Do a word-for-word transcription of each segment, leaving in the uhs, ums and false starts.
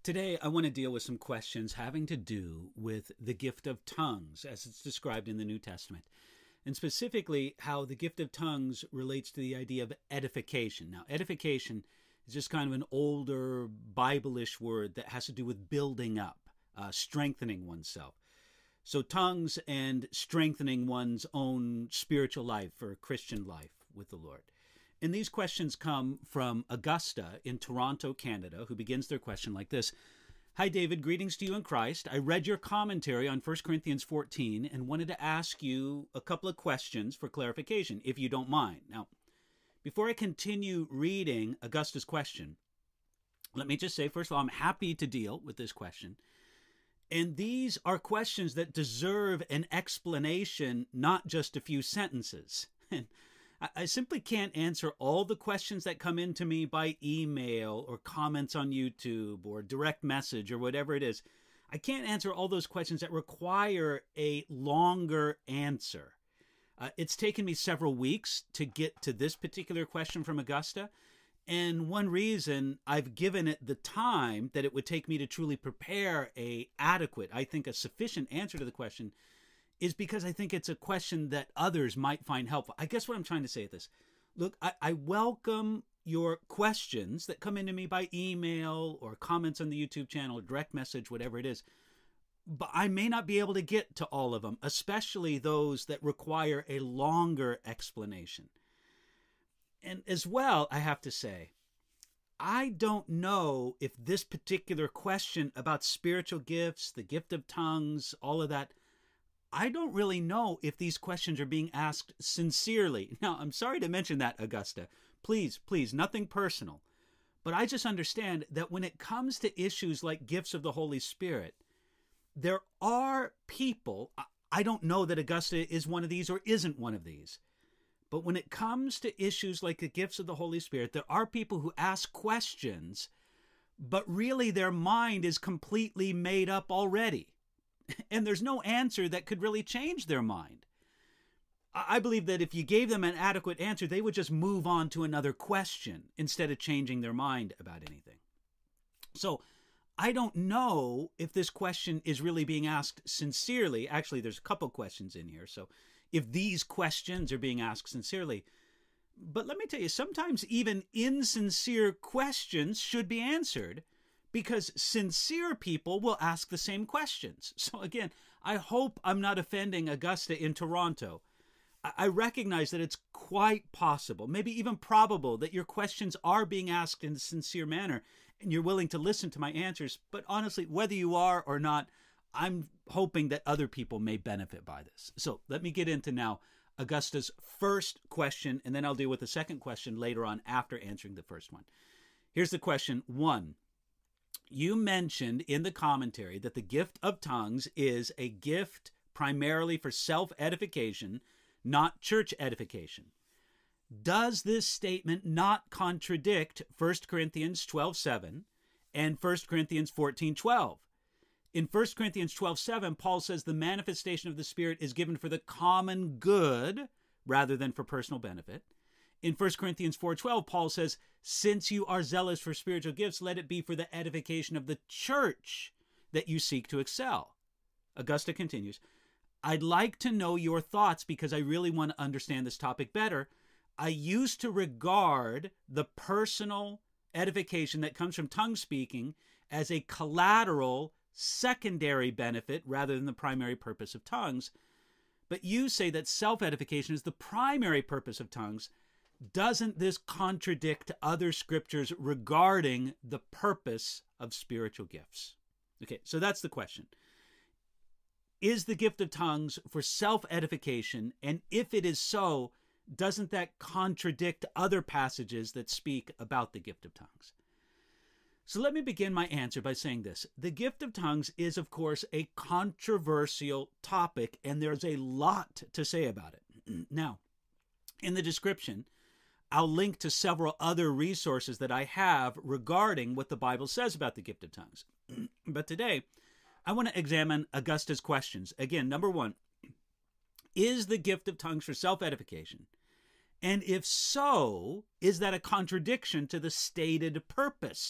Today, I want to deal with some questions having to do with the gift of tongues as it's described in the New Testament, and specifically how the gift of tongues relates to the idea of edification. Now, edification is just kind of an older Bible-ish word that has to do with building up, uh, strengthening oneself. So tongues and strengthening one's own spiritual life or Christian life with the Lord. And these questions come from Augusta in Toronto, Canada, who begins their question like this. Hi, David. Greetings to you in Christ. I read your commentary on First Corinthians fourteen and wanted to ask you a couple of questions for clarification, if you don't mind. Now, before I continue reading Augusta's question, let me just say, first of all, I'm happy to deal with this question. And these are questions that deserve an explanation, not just a few sentences. And I simply can't answer all the questions that come into me by email or comments on YouTube or direct message or whatever it is. I can't answer all those questions that require a longer answer. Uh, it's taken me several weeks to get to this particular question from Augusta. And one reason I've given it the time that it would take me to truly prepare a adequate, I think a sufficient answer to the question is because I think it's a question that others might find helpful. I guess what I'm trying to say is this. Look, I, I welcome your questions that come into me by email or comments on the YouTube channel, or direct message, whatever it is. But I may not be able to get to all of them, especially those that require a longer explanation. And as well, I have to say, I don't know if this particular question about spiritual gifts, the gift of tongues, all of that, I don't really know if these questions are being asked sincerely. Now, I'm sorry to mention that, Augusta. Please, please, nothing personal. But I just understand that when it comes to issues like gifts of the Holy Spirit, there are people, I don't know that Augusta is one of these or isn't one of these, but when it comes to issues like the gifts of the Holy Spirit, there are people who ask questions, but really their mind is completely made up already. And there's no answer that could really change their mind. I believe that if you gave them an adequate answer, they would just move on to another question instead of changing their mind about anything. So I don't know if this question is really being asked sincerely. Actually, there's a couple questions in here. So if these questions are being asked sincerely, but let me tell you, sometimes even insincere questions should be answered, because sincere people will ask the same questions. So again, I hope I'm not offending Augusta in Toronto. I recognize that it's quite possible, maybe even probable, that your questions are being asked in a sincere manner and you're willing to listen to my answers. But honestly, whether you are or not, I'm hoping that other people may benefit by this. So let me get into now Augusta's first question, and then I'll deal with the second question later on after answering the first one. Here's the question one. You mentioned in the commentary that the gift of tongues is a gift primarily for self-edification, not church edification. Does this statement not contradict First Corinthians twelve seven and First Corinthians fourteen twelve? In First Corinthians twelve seven, Paul says the manifestation of the Spirit is given for the common good rather than for personal benefit. In First Corinthians four twelve, Paul says, since you are zealous for spiritual gifts, let it be for the edification of the church that you seek to excel. Augusta continues, I'd like to know your thoughts because I really want to understand this topic better. I used to regard the personal edification that comes from tongue speaking as a collateral, secondary benefit rather than the primary purpose of tongues. But you say that self-edification is the primary purpose of tongues. Doesn't this contradict other scriptures regarding the purpose of spiritual gifts? Okay, so that's the question. Is the gift of tongues for self-edification? And if it is so, doesn't that contradict other passages that speak about the gift of tongues? So let me begin my answer by saying this. The gift of tongues is, of course, a controversial topic, and there's a lot to say about it. Now, in the description, I'll link to several other resources that I have regarding what the Bible says about the gift of tongues. But today, I want to examine Augusta's questions. Again, number one, is the gift of tongues for self-edification? And if so, is that a contradiction to the stated purpose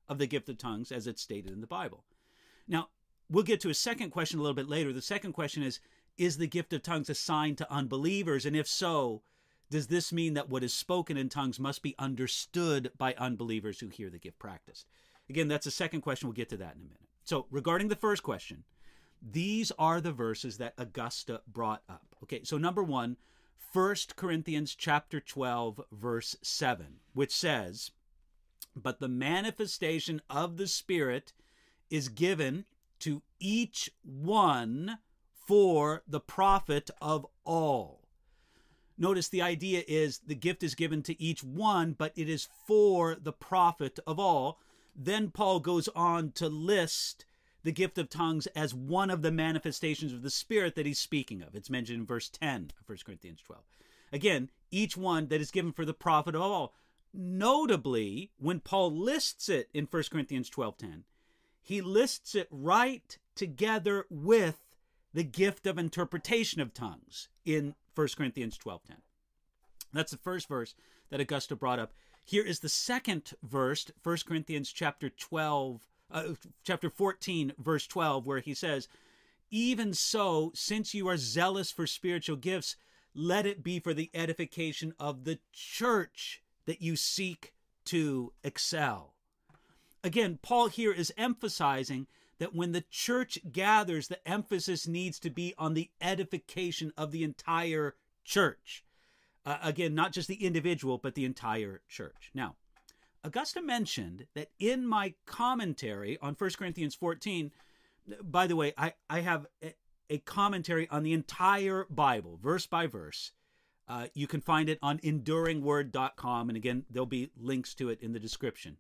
of the gift of tongues as it's stated in the Bible. Now, we'll get to a second question a little bit later. The second question is, is the gift of tongues assigned to unbelievers? And if so, does this mean that what is spoken in tongues must be understood by unbelievers who hear the gift practiced? Again, that's the second question. We'll get to that in a minute. So regarding the first question, these are the verses that Augusta brought up. Okay, so number one, First Corinthians chapter twelve, verse seven, which says, "But the manifestation of the Spirit is given to each one for the profit of all." Notice the idea is the gift is given to each one, but it is for the profit of all. Then Paul goes on to list the gift of tongues as one of the manifestations of the Spirit that he's speaking of. It's mentioned in verse ten of First Corinthians twelve. Again, each one that is given for the profit of all. Notably, when Paul lists it in First Corinthians twelve ten, he lists it right together with the gift of interpretation of tongues in First Corinthians twelve ten. That's the first verse that Augusta brought up. Here is the second verse, First Corinthians chapter twelve, uh, chapter fourteen, verse twelve, where he says, "Even so, since you are zealous for spiritual gifts, let it be for the edification of the church that you seek to excel." Again, Paul here is emphasizing that when the church gathers, the emphasis needs to be on the edification of the entire church. Uh, again, not just the individual, but the entire church. Now, Augusta mentioned that in my commentary on First Corinthians fourteen, by the way, I, I have a, a commentary on the entire Bible, verse by verse. Uh, you can find it on enduring word dot com, and again, there'll be links to it in the description.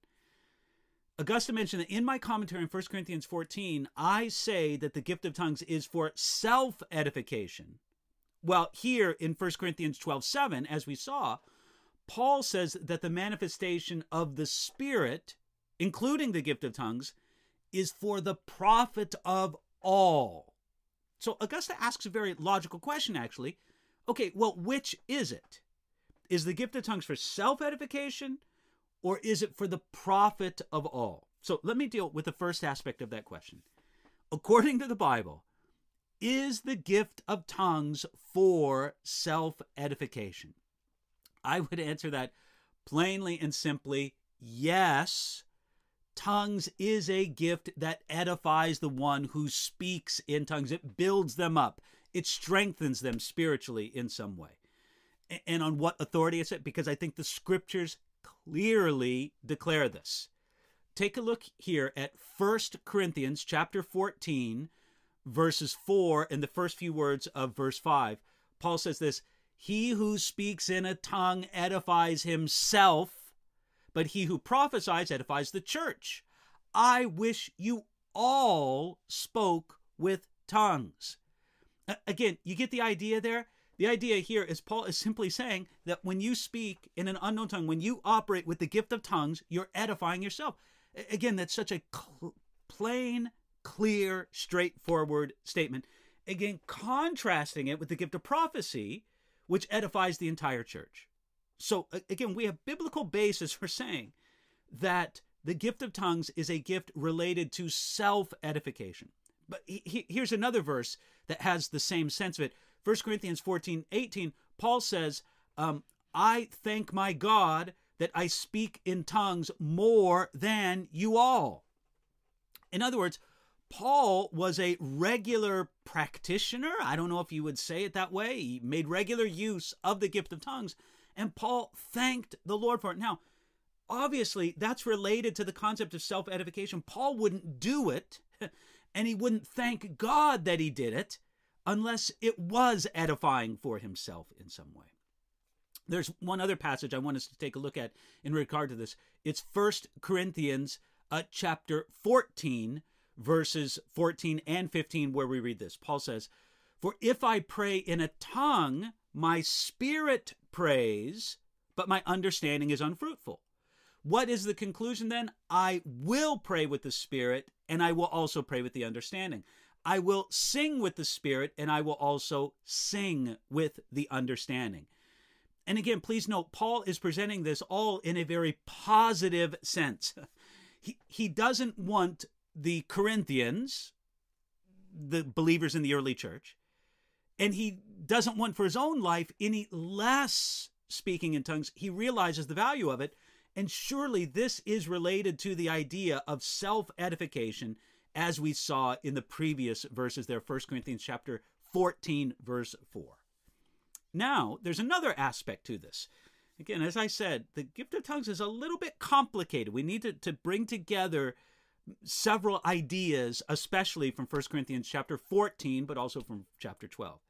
Augusta mentioned that in my commentary on First Corinthians fourteen, I say that the gift of tongues is for self-edification. Well, here in First Corinthians twelve seven, as we saw, Paul says that the manifestation of the Spirit, including the gift of tongues, is for the profit of all. So Augusta asks a very logical question, actually. Okay, well, which is it? Is the gift of tongues for self-edification, or is it for the profit of all? So let me deal with the first aspect of that question. According to the Bible, is the gift of tongues for self-edification? I would answer that plainly and simply, yes. Tongues is a gift that edifies the one who speaks in tongues. It builds them up. It strengthens them spiritually in some way. And on what authority is it? Because I think the scriptures clearly declare this. Take a look here at First Corinthians chapter fourteen, verses four, and the first few words of verse five. Paul says this, "He who speaks in a tongue edifies himself, but he who prophesies edifies the church. I wish you all spoke with tongues." Again, you get the idea there? The idea here is Paul is simply saying that when you speak in an unknown tongue, when you operate with the gift of tongues, you're edifying yourself. Again, that's such a cl- plain, clear, straightforward statement. Again, contrasting it with the gift of prophecy, which edifies the entire church. So again, we have biblical basis for saying that the gift of tongues is a gift related to self-edification. But he, here's another verse that has the same sense of it. First Corinthians fourteen eighteen, Paul says, um, "I thank my God that I speak in tongues more than you all." In other words, Paul was a regular practitioner. I don't know if you would say it that way. He made regular use of the gift of tongues, and Paul thanked the Lord for it. Now, obviously, that's related to the concept of self-edification. Paul wouldn't do it, and he wouldn't thank God that he did it unless it was edifying for himself in some way. There's one other passage I want us to take a look at in regard to this. It's First Corinthians uh, chapter fourteen, verses fourteen and fifteen, where we read this. Paul says, "For if I pray in a tongue, my spirit prays, but my understanding is unfruitful. What is the conclusion then? I will pray with the Spirit, and I will also pray with the understanding. I will sing with the Spirit, and I will also sing with the understanding." And again, please note, Paul is presenting this all in a very positive sense. He, he doesn't want the Corinthians, the believers in the early church, and he doesn't want for his own life any less speaking in tongues. He realizes the value of it, and surely this is related to the idea of self-edification, as we saw in the previous verses there, First Corinthians chapter fourteen, verse four. Now, there's another aspect to this. Again, as I said, the gift of tongues is a little bit complicated. We need to, to bring together several ideas, especially from First Corinthians chapter fourteen, but also from chapter twelve.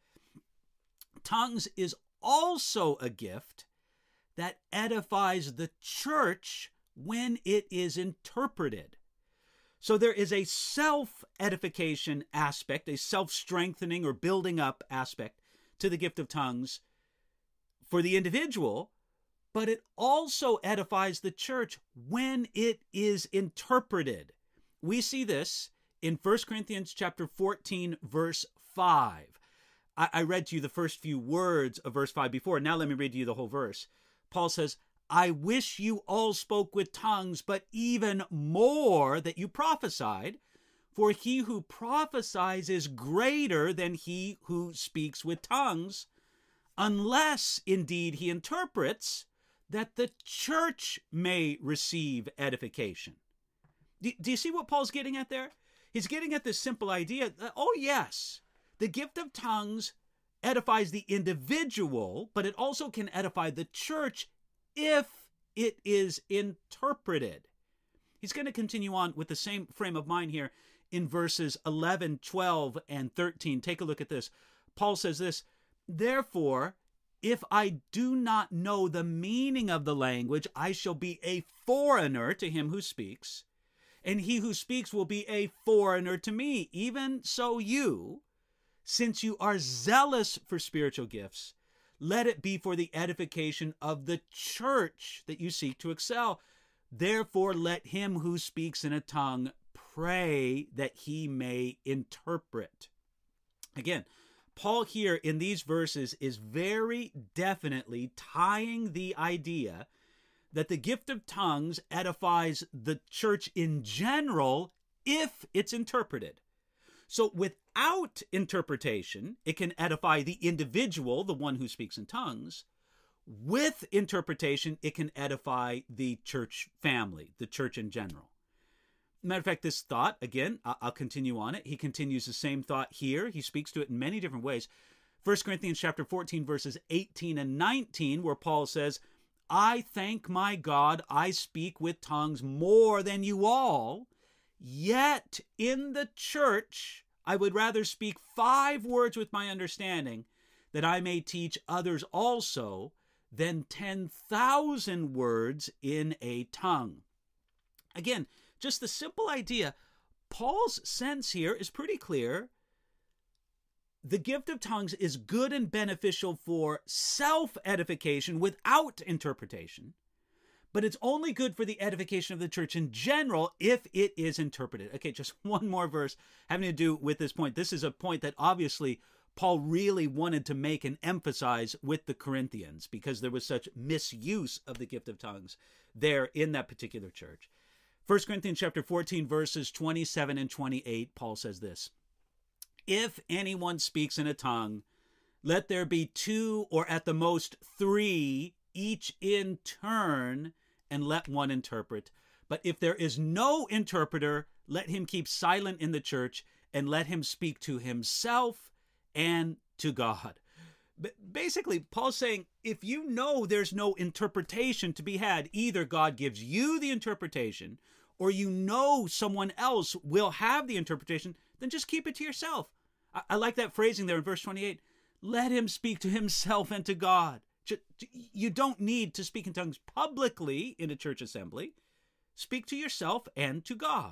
Tongues is also a gift that edifies the church when it is interpreted. So there is a self-edification aspect, a self-strengthening or building up aspect to the gift of tongues for the individual, but it also edifies the church when it is interpreted. We see this in First Corinthians chapter fourteen, verse five. I, I read to you the first few words of verse five before. Now let me read to you the whole verse. Paul says, I wish you all spoke with tongues, but even more that you prophesied, for he who prophesies is greater than he who speaks with tongues, unless indeed he interprets, that the church may receive edification. Do, do you see what Paul's getting at there? He's getting at this simple idea that, oh yes, the gift of tongues edifies the individual, but it also can edify the church if it is interpreted. He's going to continue on with the same frame of mind here in verses eleven, twelve, and thirteen. Take a look at this. Paul says this, therefore, if I do not know the meaning of the language, I shall be a foreigner to him who speaks, and he who speaks will be a foreigner to me. Even so you, since you are zealous for spiritual gifts, let it be for the edification of the church that you seek to excel. Therefore, let him who speaks in a tongue pray that he may interpret. Again, Paul here in these verses is very definitely tying the idea that the gift of tongues edifies the church in general if it's interpreted. So without interpretation, it can edify the individual, the one who speaks in tongues. With interpretation, it can edify the church family, the church in general. Matter of fact, this thought, again, I'll continue on it. He continues the same thought here. He speaks to it in many different ways. First Corinthians chapter fourteen, verses eighteen and nineteen, where Paul says, I thank my God I speak with tongues more than you all, yet in the church I would rather speak five words with my understanding, that I may teach others also, than ten thousand words in a tongue. Again, just the simple idea, Paul's sense here is pretty clear. The gift of tongues is good and beneficial for self-edification without interpretation, but it's only good for the edification of the church in general if it is interpreted. Okay, just one more verse having to do with this point. This is a point that obviously Paul really wanted to make and emphasize with the Corinthians because there was such misuse of the gift of tongues there in that particular church. First Corinthians chapter fourteen, verses twenty-seven and twenty-eight, Paul says this, if anyone speaks in a tongue, let there be two or at the most three, each in turn, and let one interpret. But if there is no interpreter, let him keep silent in the church, and let him speak to himself and to God. But basically, Paul's saying, if you know there's no interpretation to be had, either God gives you the interpretation, or you know someone else will have the interpretation, then just keep it to yourself. I, I like that phrasing there in verse twenty-eight. Let him speak to himself and to God. You don't need to speak in tongues publicly in a church assembly. Speak to yourself and to God.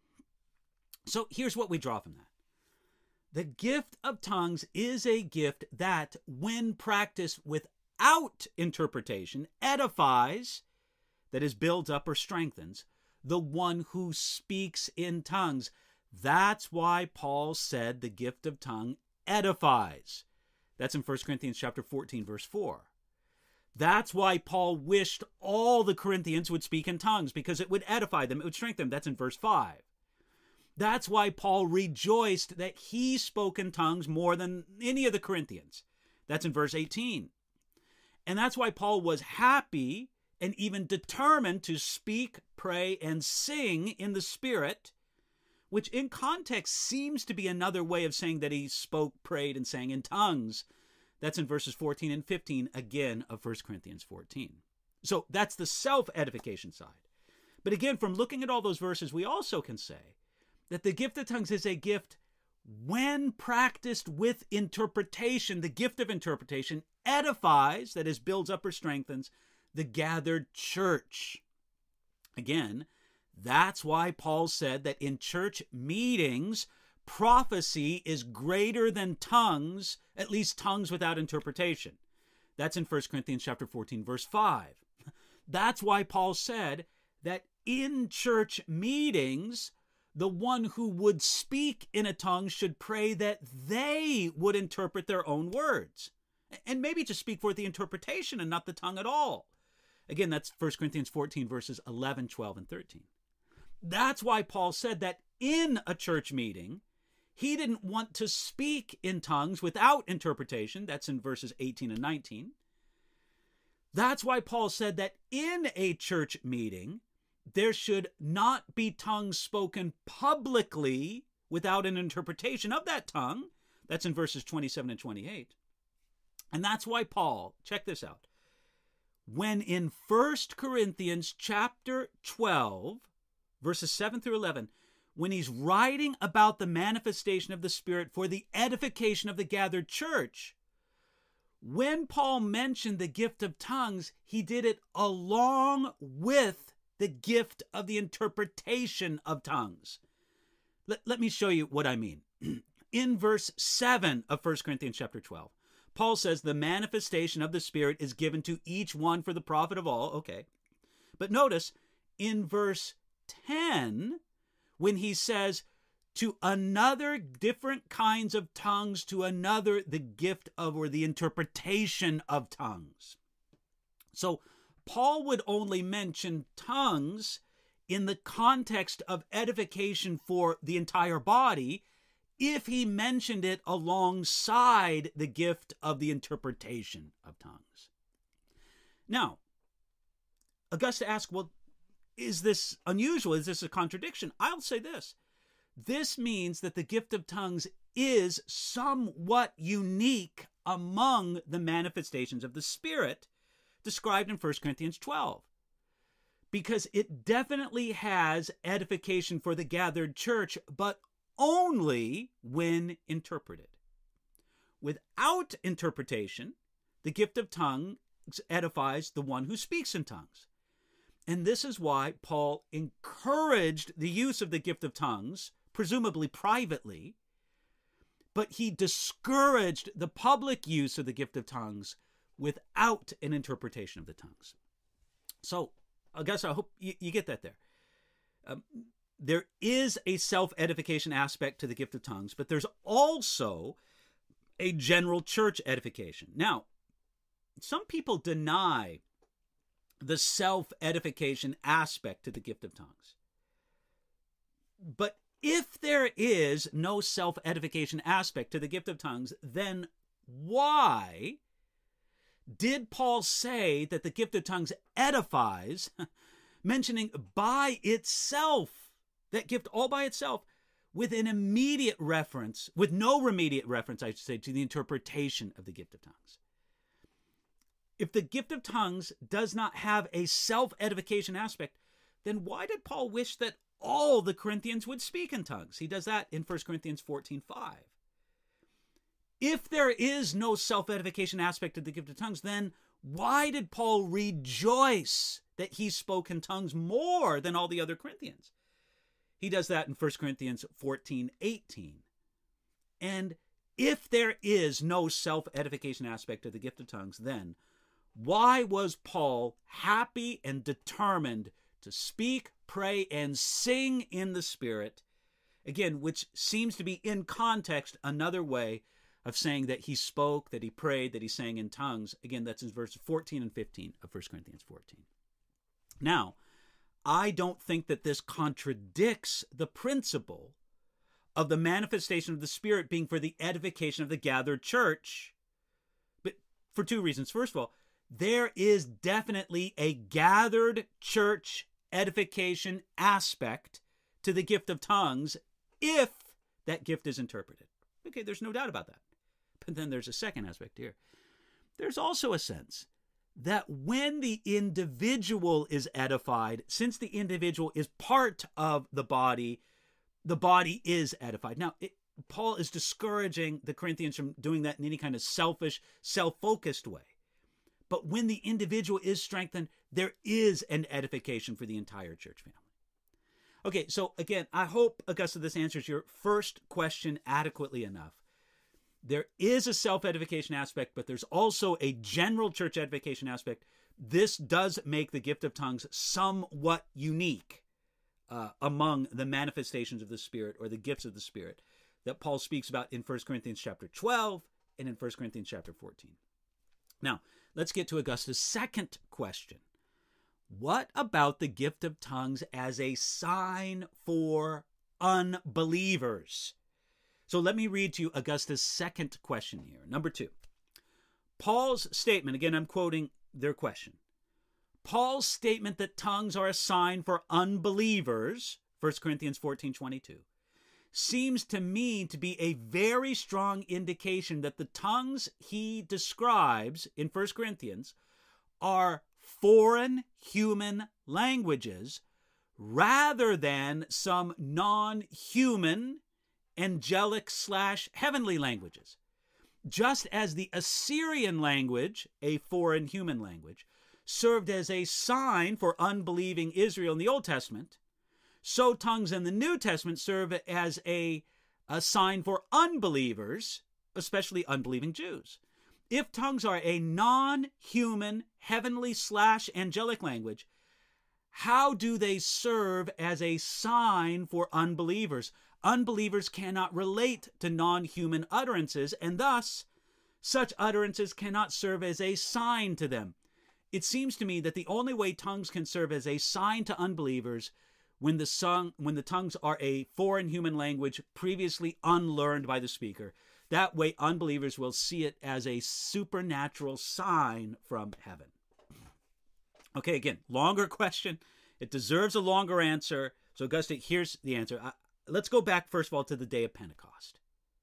So here's what we draw from that. The gift of tongues is a gift that, when practiced without interpretation, edifies, that is, builds up or strengthens, the one who speaks in tongues. That's why Paul said the gift of tongue edifies. That's in First Corinthians chapter fourteen, verse four. That's why Paul wished all the Corinthians would speak in tongues, because it would edify them, it would strengthen them. That's in verse five. That's why Paul rejoiced that he spoke in tongues more than any of the Corinthians. That's in verse eighteen. And that's why Paul was happy and even determined to speak, pray, and sing in the Spirit, which in context seems to be another way of saying that he spoke, prayed, and sang in tongues. That's in verses fourteen and fifteen, again, of First Corinthians fourteen. So that's the self-edification side. But again, from looking at all those verses, we also can say that the gift of tongues is a gift when practiced with interpretation. The gift of interpretation edifies, that is, builds up or strengthens, the gathered church. Again, that's why Paul said that in church meetings, prophecy is greater than tongues, at least tongues without interpretation. That's in First Corinthians chapter fourteen, verse five. That's why Paul said that in church meetings, the one who would speak in a tongue should pray that they would interpret their own words, and maybe just speak forth the interpretation and not the tongue at all. Again, that's First Corinthians fourteen, verses eleven, twelve, and thirteen. That's why Paul said that in a church meeting, he didn't want to speak in tongues without interpretation. That's in verses eighteen and nineteen. That's why Paul said that in a church meeting, there should not be tongues spoken publicly without an interpretation of that tongue. That's in verses twenty-seven and twenty-eight. And that's why Paul, check this out, when in First Corinthians chapter twelve, verses seven through eleven, when he's writing about the manifestation of the Spirit for the edification of the gathered church, when Paul mentioned the gift of tongues, he did it along with the gift of the interpretation of tongues. Let, let me show you what I mean. In verse seven of First Corinthians chapter twelve, Paul says the manifestation of the Spirit is given to each one for the profit of all. Okay. But notice in verse ten, when he says, to another different kinds of tongues, to another the gift of or the interpretation of tongues. So Paul would only mention tongues in the context of edification for the entire body if he mentioned it alongside the gift of the interpretation of tongues. Now, Augusta asks, well, is this unusual? Is this a contradiction? I'll say this. This means that the gift of tongues is somewhat unique among the manifestations of the Spirit described in First Corinthians twelve, because it definitely has edification for the gathered church, but only when interpreted. Without interpretation, the gift of tongues edifies the one who speaks in tongues. And this is why Paul encouraged the use of the gift of tongues, presumably privately, but he discouraged the public use of the gift of tongues without an interpretation of the tongues. So, I guess I hope you, you get that there. Um, there is a self-edification aspect to the gift of tongues, but there's also a general church edification. Now, some people deny the self-edification aspect to the gift of tongues. But if there is no self-edification aspect to the gift of tongues, then why did Paul say that the gift of tongues edifies, mentioning by itself, that gift all by itself, with an immediate reference, with no immediate reference, I should say, to the interpretation of the gift of tongues? If the gift of tongues does not have a self-edification aspect, then why did Paul wish that all the Corinthians would speak in tongues? He does that in First Corinthians fourteen five. If there is no self-edification aspect to the gift of tongues, then why did Paul rejoice that he spoke in tongues more than all the other Corinthians? He does that in First Corinthians fourteen eighteen. And if there is no self-edification aspect to the gift of tongues, then why was Paul happy and determined to speak, pray, and sing in the Spirit? Again, which seems to be in context another way of saying that he spoke, that he prayed, that he sang in tongues. Again, that's in verses fourteen and fifteen of First Corinthians fourteen. Now, I don't think that this contradicts the principle of the manifestation of the Spirit being for the edification of the gathered church, but for two reasons. First of all, there is definitely a gathered church edification aspect to the gift of tongues if that gift is interpreted. Okay, there's no doubt about that. But then there's a second aspect here. There's also a sense that when the individual is edified, since the individual is part of the body, the body is edified. Now, it, Paul is discouraging the Corinthians from doing that in any kind of selfish, self-focused way. But when the individual is strengthened, there is an edification for the entire church family. Okay, so again, I hope, Augusta, this answers your first question adequately enough. There is a self-edification aspect, but there's also a general church edification aspect. This does make the gift of tongues somewhat unique uh, among the manifestations of the Spirit, or the gifts of the Spirit, that Paul speaks about in First Corinthians chapter twelve and in First Corinthians chapter fourteen. Now, let's get to Augusta's second question. What about the gift of tongues as a sign for unbelievers? So let me read to you Augusta's second question here. Number two, Paul's statement, again, I'm quoting their question. Paul's statement that tongues are a sign for unbelievers, First Corinthians fourteen twenty-two, seems to me to be a very strong indication that the tongues he describes in First Corinthians are foreign human languages rather than some non-human angelic slash heavenly languages. Just as the Assyrian language, a foreign human language, served as a sign for unbelieving Israel in the Old Testament, so tongues in the New Testament serve as a, a sign for unbelievers, especially unbelieving Jews. If tongues are a non-human, heavenly slash angelic language, how do they serve as a sign for unbelievers? Unbelievers cannot relate to non-human utterances, and thus, such utterances cannot serve as a sign to them. It seems to me that the only way tongues can serve as a sign to unbelievers when the, song, when the tongues are a foreign human language previously unlearned by the speaker. That way, unbelievers will see it as a supernatural sign from heaven. Okay, again, longer question. It deserves a longer answer. So, Augusta, here's the answer. I, let's go back, first of all, to the day of Pentecost.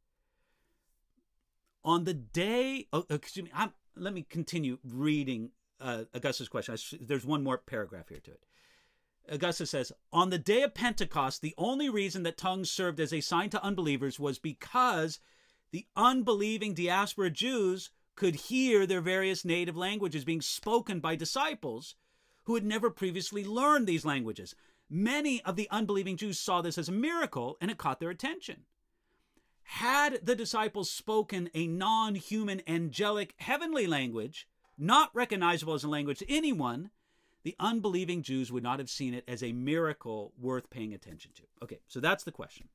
On the day, oh, excuse me, I'm, let me continue reading uh, Augusta's question. I, there's one more paragraph here to it. Augusta says, on the day of Pentecost, the only reason that tongues served as a sign to unbelievers was because the unbelieving diaspora Jews could hear their various native languages being spoken by disciples who had never previously learned these languages. Many of the unbelieving Jews saw this as a miracle, and it caught their attention. Had the disciples spoken a non-human, angelic, heavenly language, not recognizable as a language to anyone, the unbelieving Jews would not have seen it as a miracle worth paying attention to. Okay, so that's the question.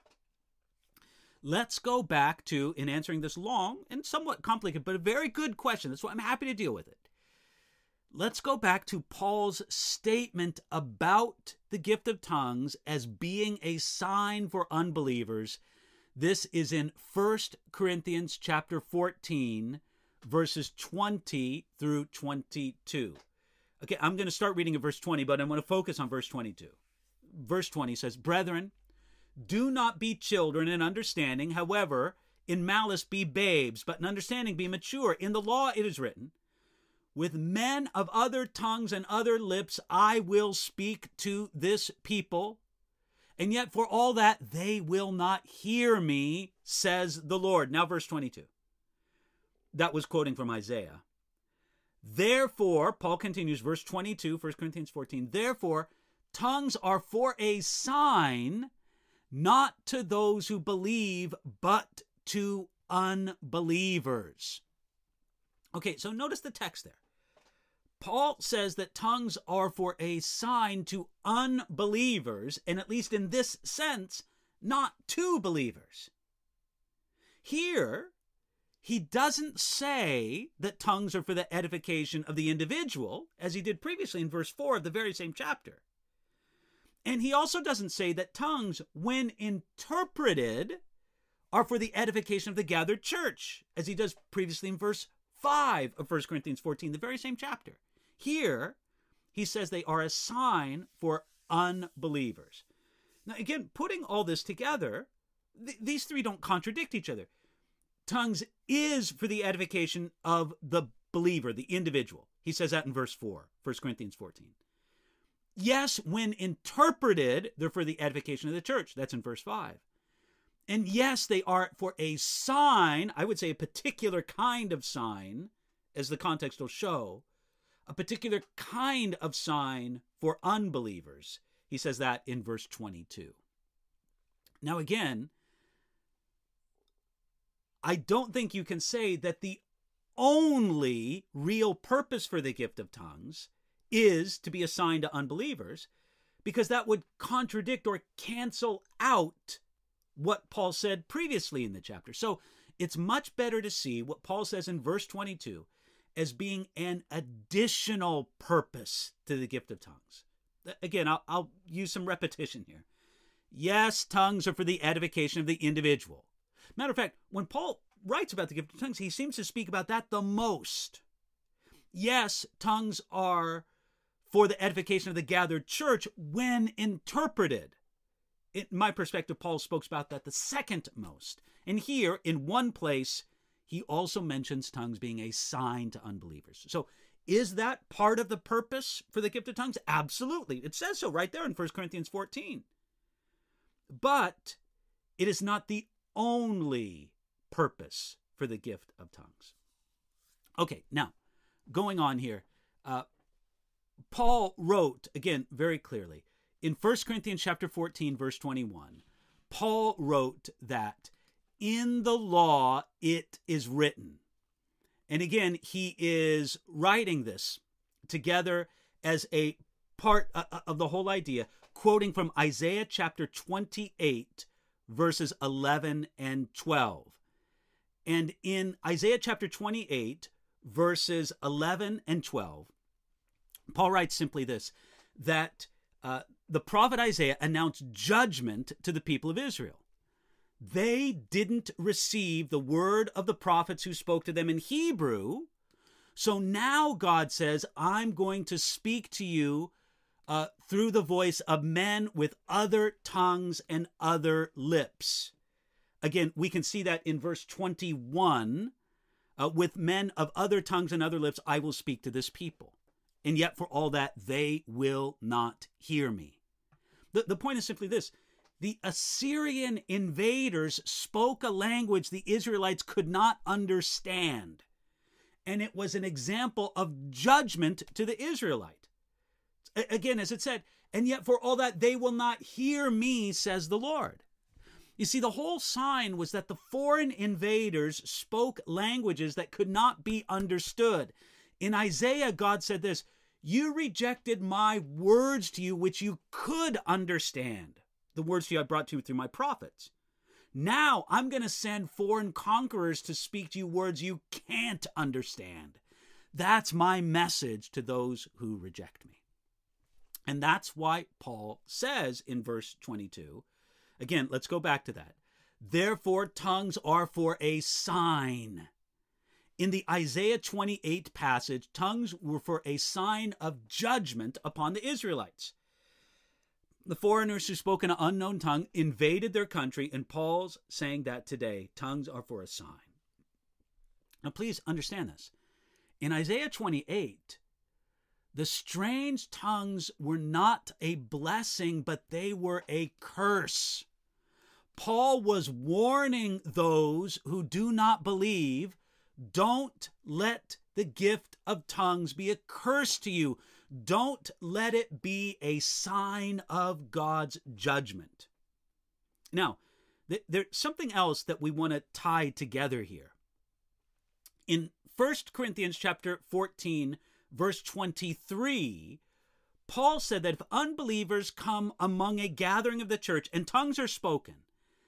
Let's go back to, in answering this long and somewhat complicated, but a very good question. That's why I'm happy to deal with it. Let's go back to Paul's statement about the gift of tongues as being a sign for unbelievers. This is in First Corinthians chapter fourteen, verses twenty through twenty-two. Okay, I'm going to start reading at verse twenty, but I'm going to focus on verse twenty-two. Verse twenty says, Brethren, do not be children in understanding, however, in malice be babes, but in understanding be mature. In the law it is written, with men of other tongues and other lips I will speak to this people, and yet for all that they will not hear me, says the Lord. Now verse twenty-two. That was quoting from Isaiah. Therefore, Paul continues, verse twenty-two, First Corinthians fourteen, therefore, tongues are for a sign, not to those who believe, but to unbelievers. Okay, so notice the text there. Paul says that tongues are for a sign to unbelievers, and at least in this sense, not to believers. Here, he doesn't say that tongues are for the edification of the individual, as he did previously in verse four of the very same chapter. And he also doesn't say that tongues, when interpreted, are for the edification of the gathered church, as he does previously in verse five of First Corinthians fourteen, the very same chapter. Here, he says they are a sign for unbelievers. Now, again, putting all this together, th- these three don't contradict each other. Tongues is for the edification of the believer, the individual. He says that in verse four, First Corinthians fourteen. Yes, when interpreted, they're for the edification of the church. That's in verse five. And yes, they are for a sign, I would say a particular kind of sign, as the context will show, a particular kind of sign for unbelievers. He says that in verse twenty-two. Now again, I don't think you can say that the only real purpose for the gift of tongues is to be a sign to unbelievers, because that would contradict or cancel out what Paul said previously in the chapter. So it's much better to see what Paul says in verse twenty-two as being an additional purpose to the gift of tongues. Again, I'll, I'll use some repetition here. Yes, tongues are for the edification of the individual. Matter of fact, when Paul writes about the gift of tongues, he seems to speak about that the most. Yes, tongues are for the edification of the gathered church when interpreted. In my perspective, Paul spoke about that the second most. And here, in one place, he also mentions tongues being a sign to unbelievers. So is that part of the purpose for the gift of tongues? Absolutely. It says so right there in First Corinthians fourteen. But it is not the only purpose for the gift of tongues. Okay, now, going on here, uh, Paul wrote, again, very clearly, in First Corinthians chapter fourteen, verse twenty-one, Paul wrote that in the law it is written. And again, he is writing this together as a part of the whole idea, quoting from Isaiah chapter twenty-eight, verses eleven and twelve. And in Isaiah chapter twenty-eight, verses eleven and twelve, Paul writes simply this, that uh, the prophet Isaiah announced judgment to the people of Israel. They didn't receive the word of the prophets who spoke to them in Hebrew. So now God says, I'm going to speak to you uh, through the voice of men with other tongues and other lips. Again, we can see that in verse twenty-one, uh, with men of other tongues and other lips, I will speak to this people. And yet for all that, they will not hear me. The, the point is simply this. The Assyrian invaders spoke a language the Israelites could not understand. And it was an example of judgment to the Israelite. Again, as it said, and yet for all that, they will not hear me, says the Lord. You see, the whole sign was that the foreign invaders spoke languages that could not be understood. In Isaiah, God said this, you rejected my words to you, which you could understand. The words to you I brought to you through my prophets. Now I'm going to send foreign conquerors to speak to you words you can't understand. That's my message to those who reject me. And that's why Paul says in verse twenty-two, again, let's go back to that. Therefore, tongues are for a sign. In the Isaiah twenty-eight passage, tongues were for a sign of judgment upon the Israelites. The foreigners who spoke in an unknown tongue invaded their country, and Paul's saying that today, tongues are for a sign. Now, please understand this. In Isaiah twenty-eight, the strange tongues were not a blessing, but they were a curse. Paul was warning those who do not believe, don't let the gift of tongues be a curse to you. Don't let it be a sign of God's judgment. Now, th- there's something else that we want to tie together here. In First Corinthians chapter fourteen, verse twenty-three, Paul said that if unbelievers come among a gathering of the church and tongues are spoken,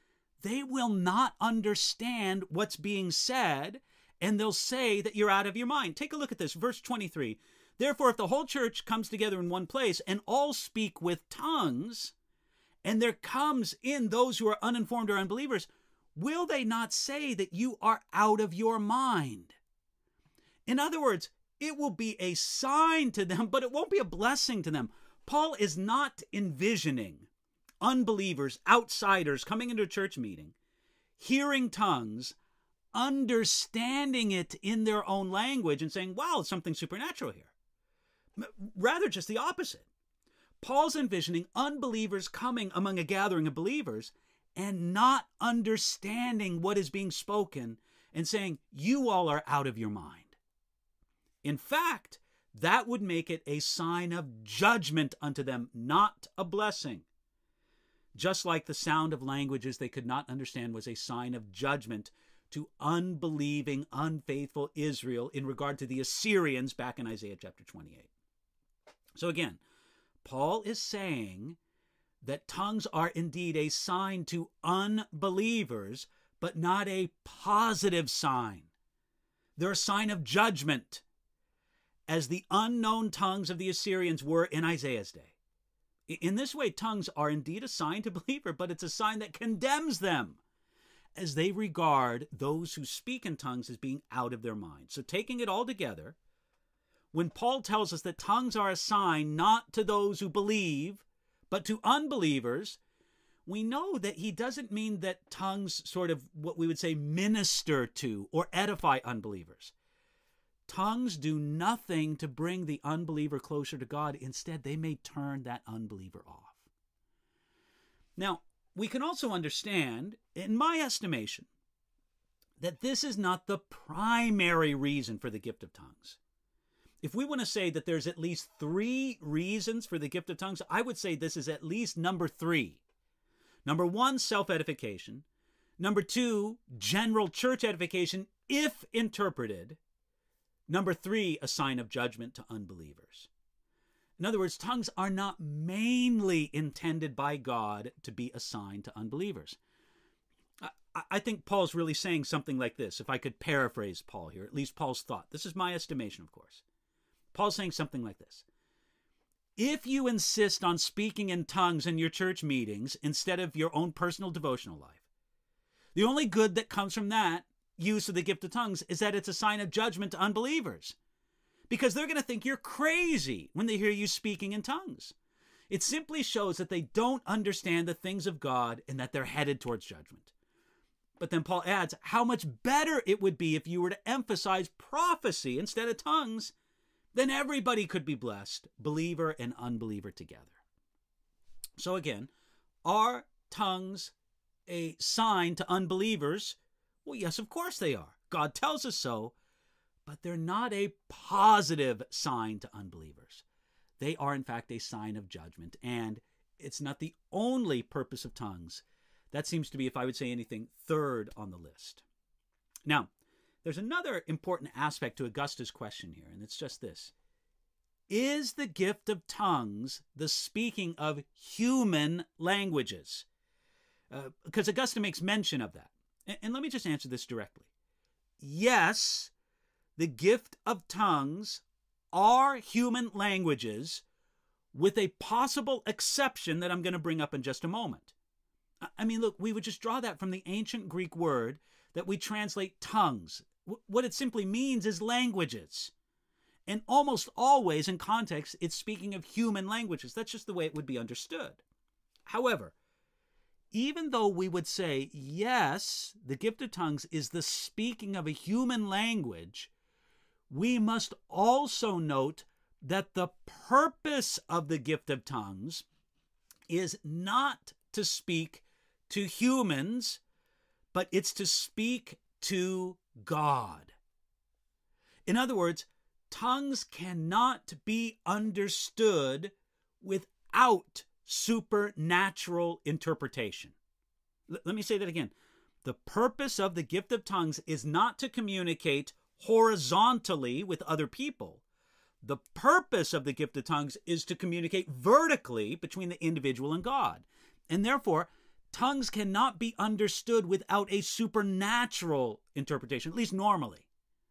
they will not understand what's being said, and they'll say that you're out of your mind. Take a look at this, verse twenty-three. Therefore, if the whole church comes together in one place and all speak with tongues, and there comes in those who are uninformed or unbelievers, will they not say that you are out of your mind? In other words, it will be a sign to them, but it won't be a blessing to them. Paul is not envisioning unbelievers, outsiders coming into a church meeting, hearing tongues, understanding it in their own language and saying, wow, it's something supernatural here. Rather, just the opposite. Paul's envisioning unbelievers coming among a gathering of believers and not understanding what is being spoken and saying, you all are out of your mind. In fact, that would make it a sign of judgment unto them, not a blessing. Just like the sound of languages they could not understand was a sign of judgment to unbelieving, unfaithful Israel in regard to the Assyrians back in Isaiah chapter twenty-eight. So again, Paul is saying that tongues are indeed a sign to unbelievers, but not a positive sign. They're a sign of judgment, as the unknown tongues of the Assyrians were in Isaiah's day. In this way, tongues are indeed a sign to believer, but it's a sign that condemns them, as they regard those who speak in tongues as being out of their mind. So taking it all together, when Paul tells us that tongues are a sign not to those who believe, but to unbelievers, we know that he doesn't mean that tongues sort of what we would say minister to or edify unbelievers. Tongues do nothing to bring the unbeliever closer to God. Instead, they may turn that unbeliever off. Now, we can also understand, in my estimation, that this is not the primary reason for the gift of tongues. If we want to say that there's at least three reasons for the gift of tongues, I would say this is at least number three. Number one, self-edification. Number two, general church edification, if interpreted. Number three, a sign of judgment to unbelievers. In other words, tongues are not mainly intended by God to be a sign to unbelievers. I, I think Paul's really saying something like this, if I could paraphrase Paul here, at least Paul's thought. This is my estimation, of course. Paul's saying something like this. If you insist on speaking in tongues in your church meetings instead of your own personal devotional life, the only good that comes from that use of the gift of tongues is that it's a sign of judgment to unbelievers, because they're going to think you're crazy when they hear you speaking in tongues. It simply shows that they don't understand the things of God and that they're headed towards judgment. But then Paul adds how much better it would be if you were to emphasize prophecy instead of tongues. Then everybody could be blessed, believer and unbeliever together. So again, are tongues a sign to unbelievers? Well, yes, of course they are. God tells us so, but they're not a positive sign to unbelievers. They are, in fact, a sign of judgment, and it's not the only purpose of tongues. That seems to be, if I would say anything, third on the list. Now, there's another important aspect to Augustus' question here, and it's just this. Is the gift of tongues the speaking of human languages? Uh, because Augustine makes mention of that. And, and let me just answer this directly. Yes, the gift of tongues are human languages, with a possible exception that I'm going to bring up in just a moment. I mean, look, we would just draw that from the ancient Greek word that we translate tongues. What it simply means is languages. And almost always in context, it's speaking of human languages. That's just the way it would be understood. However, even though we would say, yes, the gift of tongues is the speaking of a human language, we must also note that the purpose of the gift of tongues is not to speak to humans, but it's to speak to God. In other words, tongues cannot be understood without supernatural interpretation. L- let me say that again. The purpose of the gift of tongues is not to communicate horizontally with other people. The purpose of the gift of tongues is to communicate vertically between the individual and God. And therefore, tongues cannot be understood without a supernatural interpretation, at least normally.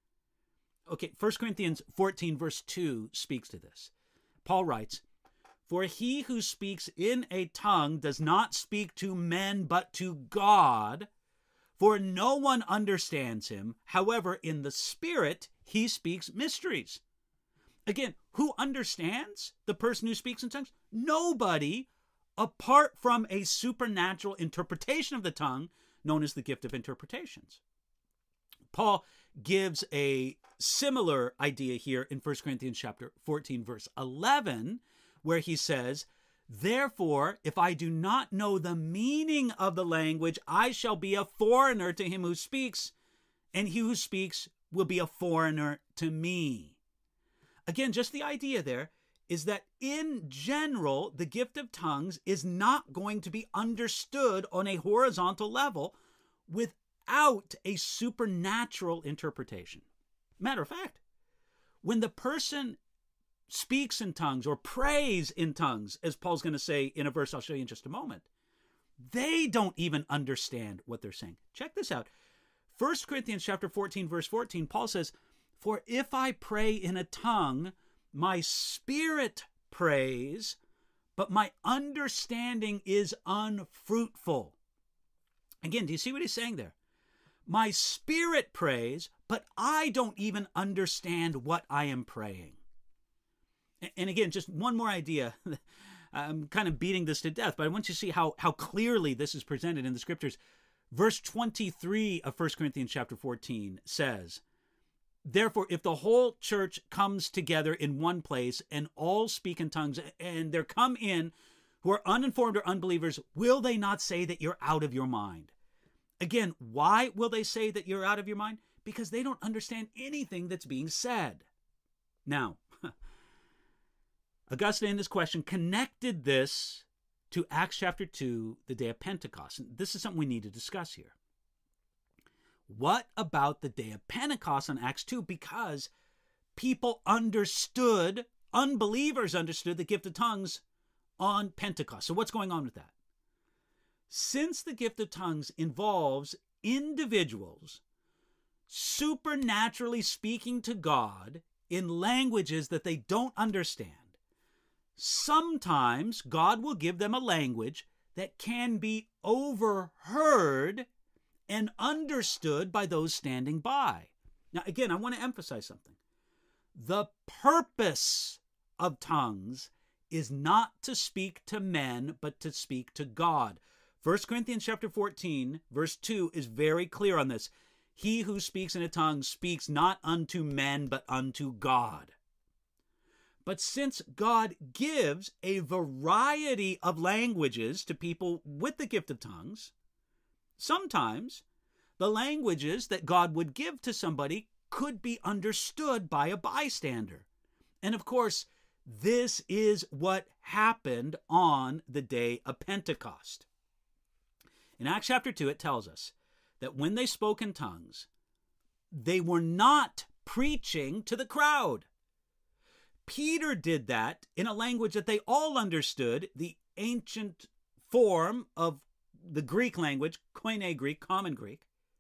Okay, First Corinthians fourteen, verse two speaks to this. Paul writes, "For he who speaks in a tongue does not speak to men but to God, for no one understands him. However, in the Spirit, he speaks mysteries." Again, who understands the person who speaks in tongues? Nobody, apart from a supernatural interpretation of the tongue known as the gift of interpretations. Paul gives a similar idea here in First Corinthians chapter fourteen, verse eleven, where he says, "Therefore, if I do not know the meaning of the language, I shall be a foreigner to him who speaks, and he who speaks will be a foreigner to me." Again, just the idea there is that in general, the gift of tongues is not going to be understood on a horizontal level without a supernatural interpretation. Matter of fact, when the person speaks in tongues or prays in tongues, as Paul's going to say in a verse I'll show you in just a moment, they don't even understand what they're saying. Check this out. First Corinthians chapter fourteen, verse fourteen, Paul says, "For if I pray in a tongue, my spirit prays, but my understanding is unfruitful." Again, do you see what he's saying there? My spirit prays, but I don't even understand what I am praying. And again, just one more idea. I'm kind of beating this to death, but I want you to see how, how clearly this is presented in the scriptures. Verse twenty-three of First Corinthians chapter fourteen says, "Therefore, if the whole church comes together in one place and all speak in tongues, and there come in who are uninformed or unbelievers, will they not say that you're out of your mind?" Again, why will they say that you're out of your mind? Because they don't understand anything that's being said. Now, Augustine in this question connected this to Acts chapter two, the day of Pentecost. And this is something we need to discuss here. What about the day of Pentecost in Acts two? Because people understood, unbelievers understood the gift of tongues on Pentecost. So what's going on with that? Since the gift of tongues involves individuals supernaturally speaking to God in languages that they don't understand, sometimes God will give them a language that can be overheard and understood by those standing by. Now, again, I want to emphasize something. The purpose of tongues is not to speak to men, but to speak to God. First Corinthians chapter fourteen, verse two is very clear on this. He who speaks in a tongue speaks not unto men, but unto God. But since God gives a variety of languages to people with the gift of tongues, sometimes the languages that God would give to somebody could be understood by a bystander. And of course, this is what happened on the day of Pentecost. In Acts chapter two, it tells us that when they spoke in tongues, they were not preaching to the crowd. Peter did that in a language that they all understood, the ancient form of the Greek language, Koine Greek, common Greek.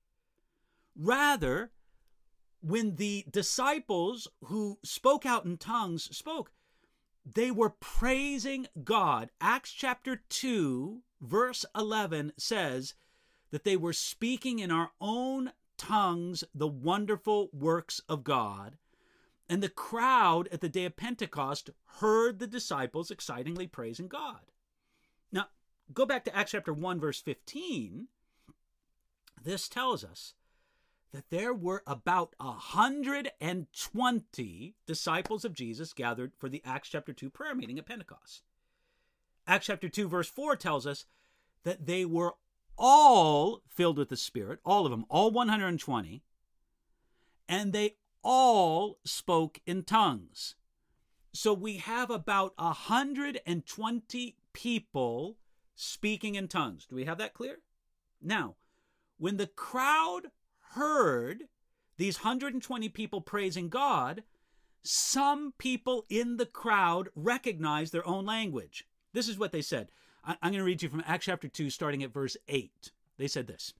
Rather, when the disciples who spoke out in tongues spoke, they were praising God. Acts chapter two, verse eleven says that they were speaking in our own tongues the wonderful works of God. And the crowd at the day of Pentecost heard the disciples excitingly praising God. Now, go back to Acts chapter one, verse fifteen. This tells us that there were about one hundred twenty disciples of Jesus gathered for the Acts chapter two prayer meeting at Pentecost. Acts chapter two, verse four tells us that they were all filled with the Spirit, all of them, all one hundred twenty, and they all spoke in tongues. So we have about one hundred twenty people speaking in tongues. Do we have that clear? Now, when the crowd heard these one hundred twenty people praising God, some people in the crowd recognized their own language. This is what they said. I'm going to read you from Acts chapter two, starting at verse eight. They said this: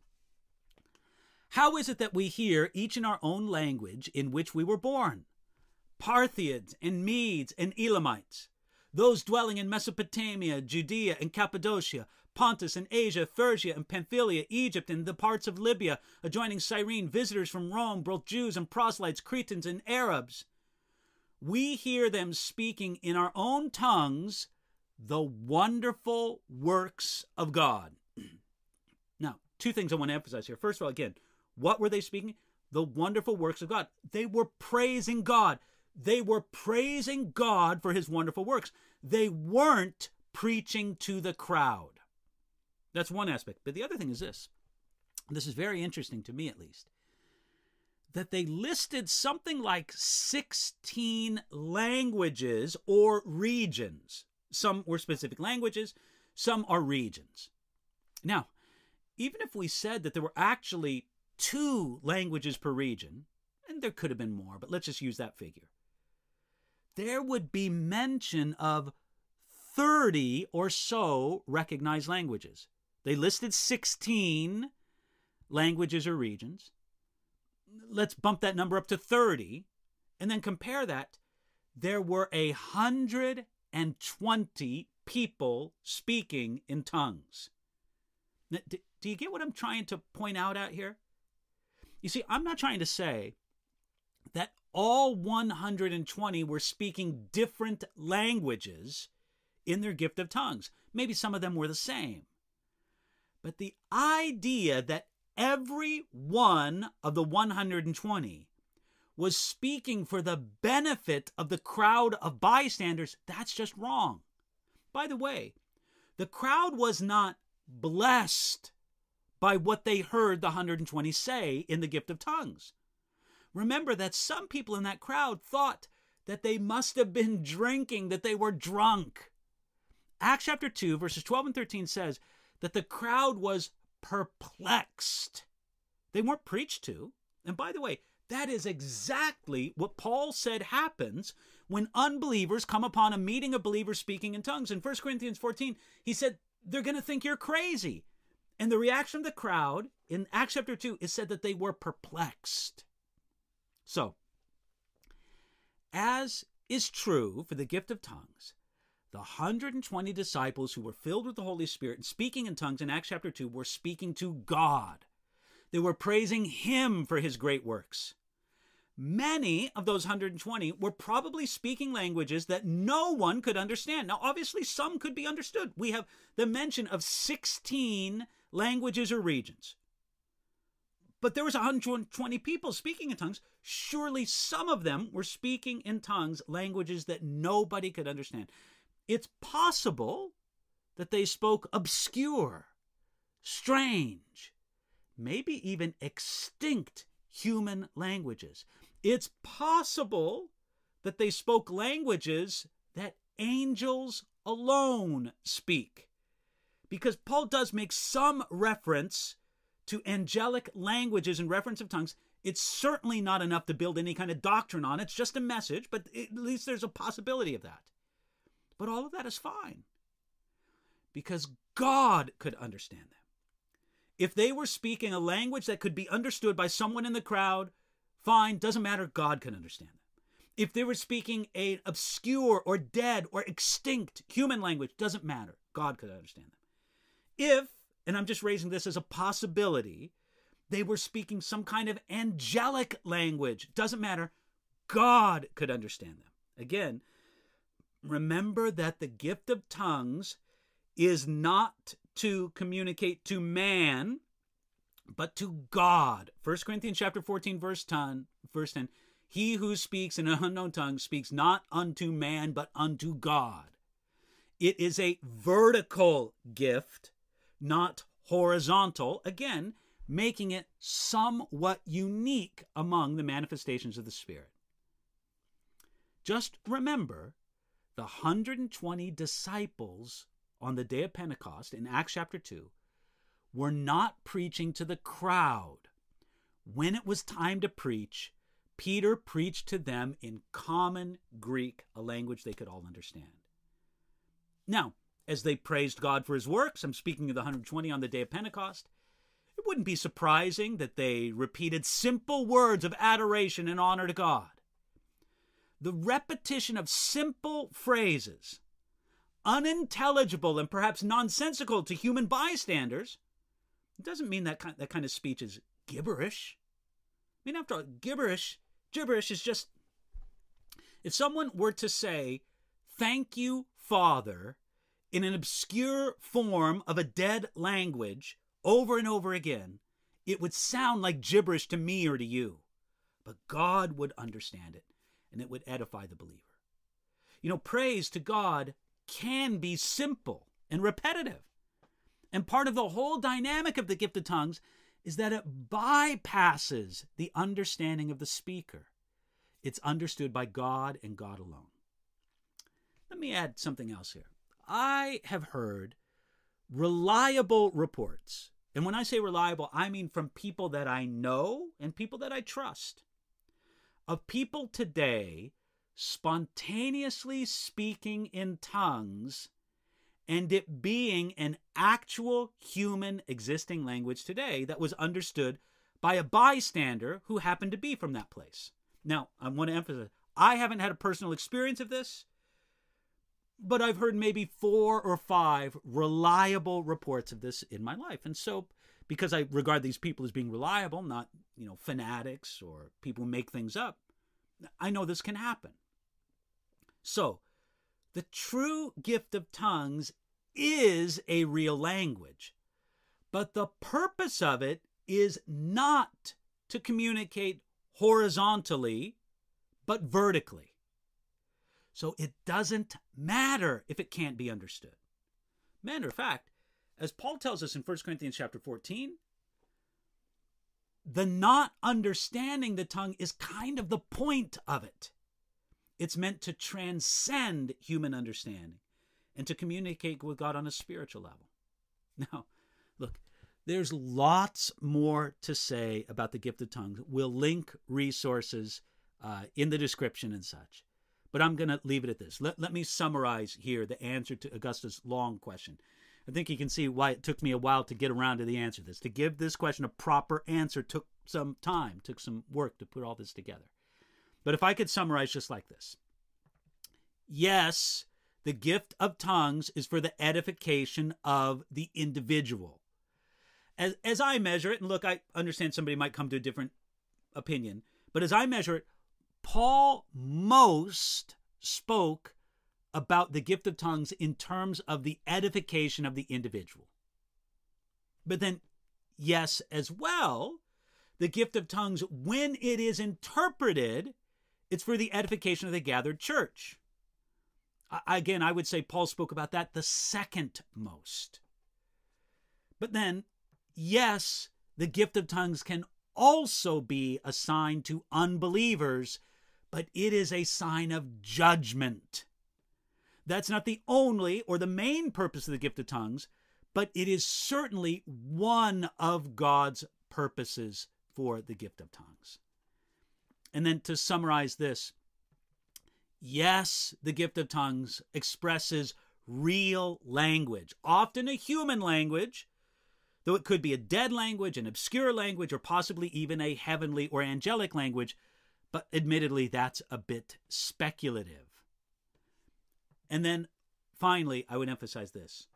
"How is it that we hear each in our own language in which we were born? Parthians and Medes and Elamites, those dwelling in Mesopotamia, Judea and Cappadocia, Pontus and Asia, Phrygia and Pamphylia, Egypt and the parts of Libya adjoining Cyrene, visitors from Rome, both Jews and proselytes, Cretans and Arabs. We hear them speaking in our own tongues the wonderful works of God." Now, two things I want to emphasize here. First of all, again, what were they speaking? The wonderful works of God. They were praising God. They were praising God for his wonderful works. They weren't preaching to the crowd. That's one aspect. But the other thing is this. This is very interesting to me, at least. That they listed something like sixteen languages or regions. Some were specific languages, some are regions. Now, even if we said that there were actually two languages per region, and there could have been more, but let's just use that figure, there would be mention of thirty or so recognized languages. They listed sixteen languages or regions. Let's bump that number up to thirty, and then compare that. There were a hundred and twenty people speaking in tongues. Now, do, do you get what I'm trying to point out out here? You see, I'm not trying to say that all one hundred twenty were speaking different languages in their gift of tongues. Maybe some of them were the same. But the idea that every one of the one hundred twenty was speaking for the benefit of the crowd of bystanders, that's just wrong. By the way, the crowd was not blessed by what they heard the one hundred twenty say in the gift of tongues. Remember that some people in that crowd thought that they must have been drinking, that they were drunk. Acts chapter two, verses twelve and thirteen says that the crowd was perplexed. They weren't preached to. And by the way, that is exactly what Paul said happens when unbelievers come upon a meeting of believers speaking in tongues. In First Corinthians fourteen, he said, they're going to think you're crazy. And the reaction of the crowd in Acts chapter two is said that they were perplexed. So, as is true for the gift of tongues, the one hundred twenty disciples who were filled with the Holy Spirit and speaking in tongues in Acts chapter two were speaking to God. They were praising him for his great works. Many of those one hundred twenty were probably speaking languages that no one could understand. Now, obviously, some could be understood. We have the mention of sixteen languages or regions. But there was one hundred twenty people speaking in tongues. Surely some of them were speaking in tongues, languages that nobody could understand. It's possible that they spoke obscure, strange, maybe even extinct human languages. It's possible that they spoke languages that angels alone speak. Because Paul does make some reference to angelic languages in reference of tongues. It's certainly not enough to build any kind of doctrine on. It's just a message, but at least there's a possibility of that. But all of that is fine. Because God could understand them. If they were speaking a language that could be understood by someone in the crowd, fine, doesn't matter, God can understand them. If they were speaking an obscure or dead or extinct human language, doesn't matter, God could understand them. If, and I'm just raising this as a possibility, they were speaking some kind of angelic language, doesn't matter, God could understand them. Again, remember that the gift of tongues is not to communicate to man, but to God. First Corinthians chapter fourteen, verse ten, verse ten, he who speaks in an unknown tongue speaks not unto man, but unto God. It is a vertical gift, not horizontal, again, making it somewhat unique among the manifestations of the Spirit. Just remember, the one hundred twenty disciples on the day of Pentecost in Acts chapter two were not preaching to the crowd. When it was time to preach, Peter preached to them in common Greek, a language they could all understand. Now, as they praised God for his works. I'm speaking of the one hundred twenty on the day of Pentecost. It wouldn't be surprising that they repeated simple words of adoration and honor to God. The repetition of simple phrases, unintelligible and perhaps nonsensical to human bystanders, it doesn't mean that kind, that kind of speech is gibberish. I mean, after all, gibberish, gibberish is just, if someone were to say, "Thank you, Father," in an obscure form of a dead language over and over again, it would sound like gibberish to me or to you. But God would understand it, and it would edify the believer. You know, praise to God can be simple and repetitive. And part of the whole dynamic of the gift of tongues is that it bypasses the understanding of the speaker. It's understood by God and God alone. Let me add something else here. I have heard reliable reports, and when I say reliable, I mean from people that I know and people that I trust, of people today spontaneously speaking in tongues and it being an actual human existing language today that was understood by a bystander who happened to be from that place. Now, I want to emphasize, I haven't had a personal experience of this, but I've heard maybe four or five reliable reports of this in my life. And so, because I regard these people as being reliable, not, you know, fanatics or people who make things up, I know this can happen. So, the true gift of tongues is a real language, but the purpose of it is not to communicate horizontally, but vertically. So it doesn't matter if it can't be understood. Matter of fact, as Paul tells us in First Corinthians chapter fourteen, the not understanding the tongue is kind of the point of it. It's meant to transcend human understanding and to communicate with God on a spiritual level. Now, look, there's lots more to say about the gift of tongues. We'll link resources uh, in the description and such. But I'm going to leave it at this. Let, let me summarize here the answer to Augusta's long question. I think you can see why it took me a while to get around to the answer to this. To give this question a proper answer took some time, took some work to put all this together. But if I could summarize just like this. Yes, the gift of tongues is for the edification of the individual. As, as I measure it, and look, I understand somebody might come to a different opinion, but as I measure it, Paul most spoke about the gift of tongues in terms of the edification of the individual. But then, yes, as well, the gift of tongues, when it is interpreted, it's for the edification of the gathered church. I, again, I would say Paul spoke about that the second most. But then, yes, the gift of tongues can also be assigned to unbelievers, but it is a sign of judgment. That's not the only or the main purpose of the gift of tongues, but it is certainly one of God's purposes for the gift of tongues. And then to summarize this, yes, the gift of tongues expresses real language, often a human language, though it could be a dead language, an obscure language, or possibly even a heavenly or angelic language, but admittedly, that's a bit speculative. And then, finally, I would emphasize this.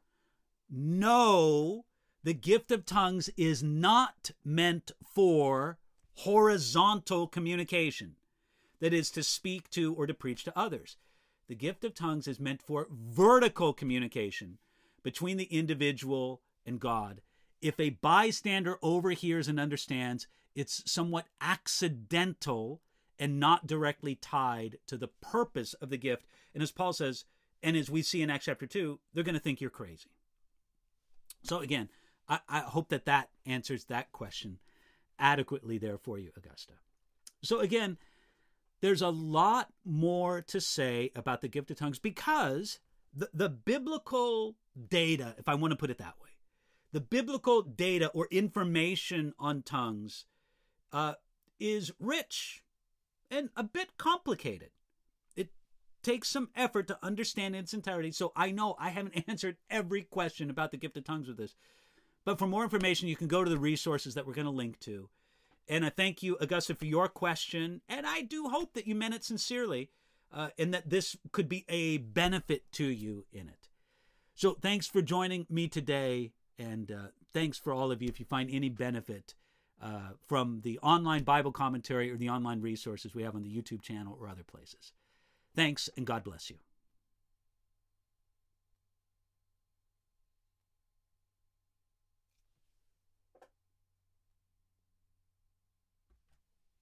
No, the gift of tongues is not meant for horizontal communication, that is, to speak to or to preach to others. The gift of tongues is meant for vertical communication between the individual and God. If a bystander overhears and understands, it's somewhat accidental and not directly tied to the purpose of the gift. And as Paul says, and as we see in Acts chapter two, they're going to think you're crazy. So again, I, I hope that that answers that question adequately there for you, Augusta. So again, there's a lot more to say about the gift of tongues because the, the biblical data, if I want to put it that way, the biblical data or information on tongues uh, is rich and a bit complicated. It takes some effort to understand in its entirety. So I know I haven't answered every question about the gift of tongues with this. But for more information, you can go to the resources that we're going to link to. And I thank you, Augusta, for your question. And I do hope that you meant it sincerely uh, and that this could be a benefit to you in it. So thanks for joining me today. And uh, thanks for all of you if you find any benefit uh, from the online Bible commentary or the online resources we have on the YouTube channel or other places. Thanks, and God bless you.